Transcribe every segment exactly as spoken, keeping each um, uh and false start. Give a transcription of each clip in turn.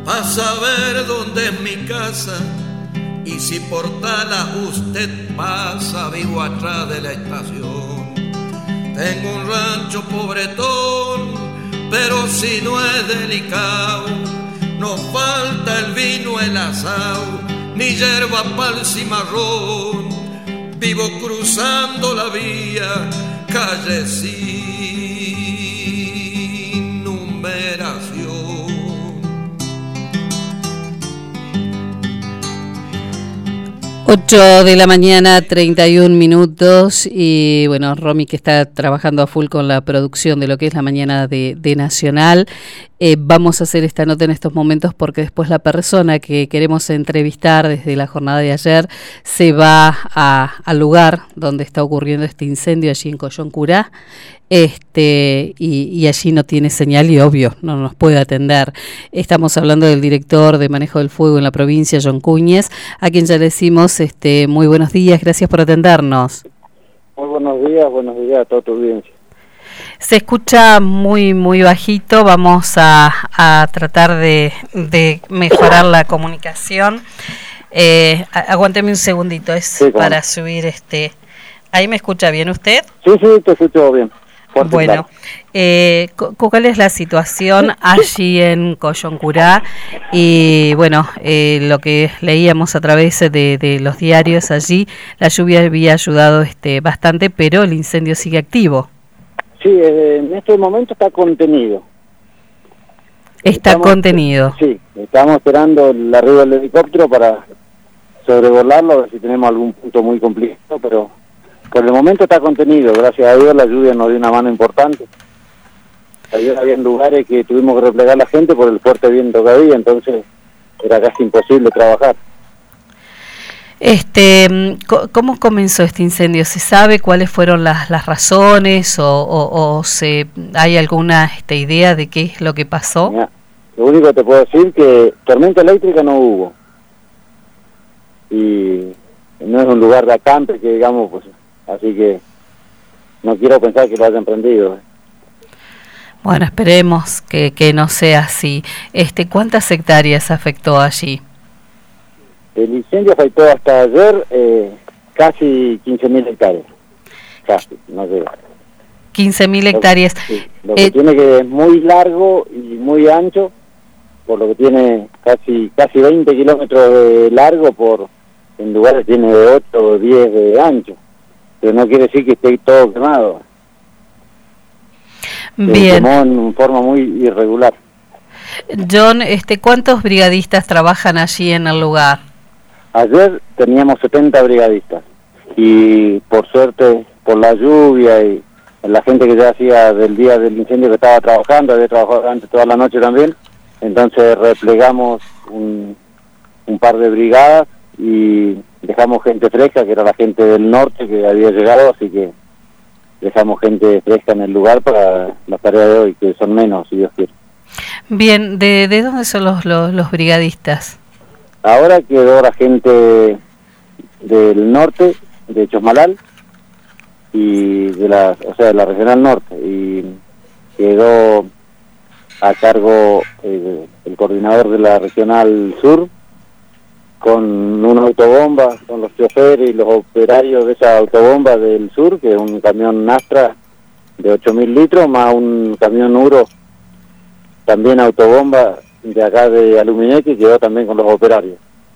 a saber dónde es mi casa. Y si por Tala usted pasa, vivo atrás de la estación. Tengo un rancho pobretón, pero si no es delicado, no falta el vino, el asado, ni yerba, pal, cimarrón. Vivo cruzando la vía, calle sin numeración. ocho de la mañana, treinta y un minutos, y bueno, Romy, que está trabajando a full con la producción de lo que es la mañana de, de Nacional. Eh, vamos a hacer esta nota en estos momentos porque después la persona que queremos entrevistar desde la jornada de ayer se va a, al lugar donde está ocurriendo este incendio, allí en Coyoncurá, este, y, y allí no tiene señal y obvio no nos puede atender. Estamos hablando del director de manejo del fuego en la provincia, John Cuñez, a quien ya le decimos este, muy buenos días, gracias por atendernos. Muy buenos días, buenos días a toda tu audiencia. Se escucha muy muy bajito, vamos a, a tratar de, de mejorar la comunicación. Eh, aguánteme un segundito, es sí, para subir este... ¿Ahí me escucha bien usted? Sí, sí, te escucho bien. Fuerte, bueno, claro. eh, ¿cuál es la situación allí en Coyoncurá? Y bueno, eh, lo que leíamos a través de, de los diarios allí, la lluvia había ayudado este bastante, pero el incendio sigue activo. Sí, en este momento está contenido. Está estamos, contenido. Sí, estamos esperando el arribo del helicóptero para sobrevolarlo, a ver si tenemos algún punto muy complicado, pero por el momento está contenido. Gracias a Dios la lluvia nos dio una mano importante. Ayer había lugares que tuvimos que replegar la gente por el fuerte viento que había, entonces era casi imposible trabajar. Este, ¿cómo comenzó este incendio? ¿Se sabe cuáles fueron las, las razones o, o, o se hay alguna este, idea de qué es lo que pasó? Mira, lo único que te puedo decir que tormenta eléctrica no hubo y no es un lugar de acampe que digamos, pues, así que no quiero pensar que lo hayan prendido. ¿eh? Bueno, esperemos que, que no sea así. Este, ¿cuántas hectáreas afectó allí? El incendio afectó hasta ayer eh, casi quince mil hectáreas. Casi, no sé. quince mil hectáreas. Lo, sí, lo que eh, tiene que es muy largo y muy ancho, por lo que tiene casi casi veinte kilómetros de largo, por en lugares tiene de ocho o diez de ancho. Pero no quiere decir que esté todo quemado. Bien. Se quemó en forma muy irregular. John, este, ¿cuántos brigadistas trabajan allí en el lugar? Ayer teníamos setenta brigadistas y por suerte, por la lluvia y la gente que ya hacía del día del incendio que estaba trabajando, había trabajado antes toda la noche también, entonces replegamos un, un par de brigadas y dejamos gente fresca, que era la gente del norte que había llegado, así que dejamos gente fresca en el lugar para la tarea de hoy, que son menos, si Dios quiere. Bien, ¿de, de dónde son los, los, los brigadistas? Ahora quedó la gente del norte, de Chosmalal, y de la, o sea, de la regional norte, y quedó a cargo eh, el coordinador de la regional sur, con una autobomba, con los choferes y los operarios de esa autobomba del sur, que es un camión Astra de ocho mil litros, más un camión Uro, también autobomba, de acá de Aluminé, que quedó también con los operarios.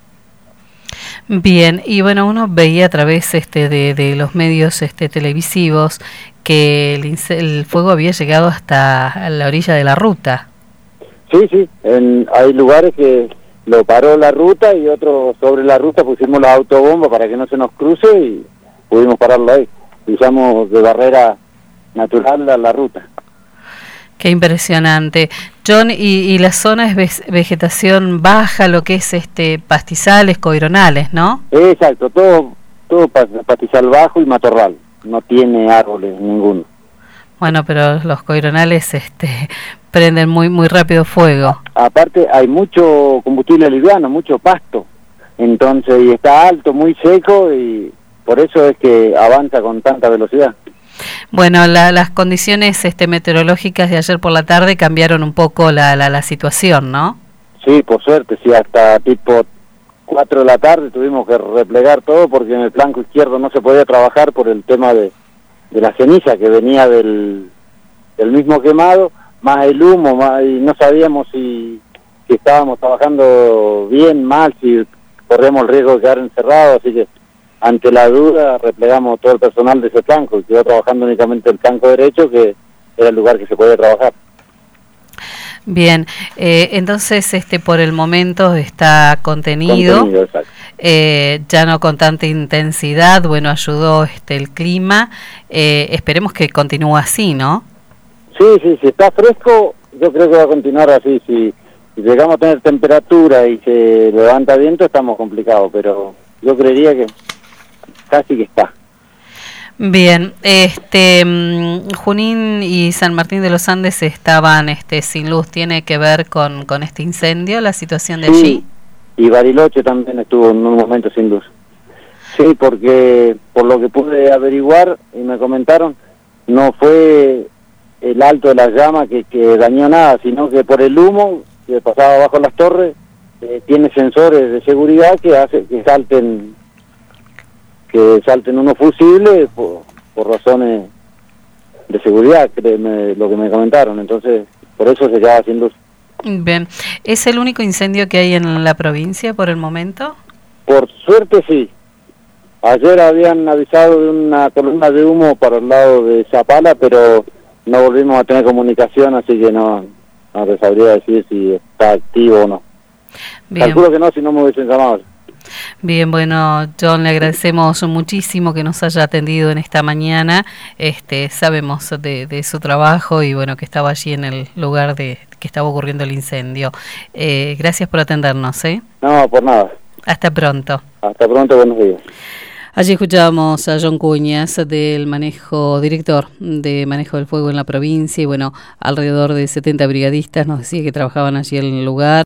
Bien, y bueno, uno veía a través este de, de los medios este televisivos que el, el fuego había llegado hasta la orilla de la ruta. Sí, sí, en, hay lugares que lo paró la ruta y otros sobre la ruta pusimos la autobomba para que no se nos cruce y pudimos pararlo ahí. Usamos de barrera natural a la ruta. Qué impresionante. John, y, y la zona es vegetación baja, lo que es este pastizales, coironales, ¿no? Exacto, todo todo pastizal bajo y matorral, no tiene árboles ninguno. Bueno, pero los coironales este prenden muy muy rápido fuego. A, aparte hay mucho combustible liviano, mucho pasto, entonces y está alto, muy seco y por eso es que avanza con tanta velocidad. Bueno, la, las condiciones este, meteorológicas de ayer por la tarde cambiaron un poco la, la, la situación, ¿no? Sí, por suerte, sí, hasta tipo cuatro de la tarde tuvimos que replegar todo porque en el flanco izquierdo no se podía trabajar por el tema de, de la ceniza que venía del, del mismo quemado, más el humo, más, y no sabíamos si, si estábamos trabajando bien, mal, si corríamos el riesgo de quedar encerrados, así que ante la duda replegamos todo el personal de ese flanco y quedó trabajando únicamente el flanco derecho, que era el lugar que se podía trabajar. Bien, eh, entonces este por el momento está contenido, contenido eh, ya no con tanta intensidad, bueno, ayudó este el clima, eh, esperemos que continúe así, ¿no? Sí, sí, si está fresco, yo creo que va a continuar así, si, si llegamos a tener temperatura y se levanta viento estamos complicados, pero yo creería que casi que está. Bien, este Junín y San Martín de los Andes estaban este sin luz, ¿tiene que ver con, con este incendio, la situación de sí, allí? Y Bariloche también estuvo en un momento sin luz. Sí, porque por lo que pude averiguar y me comentaron, no fue el alto de las llamas que, que dañó nada, sino que por el humo que pasaba bajo las torres, eh, tiene sensores de seguridad que hace que salten que salten unos fusibles por, por razones de seguridad, créeme, lo que me comentaron, entonces por eso se quedaba sin luz. Bien, ¿es el único incendio que hay en la provincia por el momento? Por suerte sí. Ayer habían avisado de una columna de humo para el lado de Zapala, pero no volvimos a tener comunicación, así que no, no te sabría decir si está activo o no. Bien. Calculo que no, si no me hubiesen llamado. Bien, bueno, John, le agradecemos muchísimo que nos haya atendido en esta mañana. Este, sabemos de, de su trabajo y bueno, que estaba allí en el lugar de que estaba ocurriendo el incendio. Eh, gracias por atendernos, ¿eh? No, por nada. Hasta pronto. Hasta pronto, buenos días. Allí escuchábamos a John Cuñas, del manejo, director de manejo del fuego en la provincia, y bueno, alrededor de setenta brigadistas nos decía que trabajaban allí en el lugar.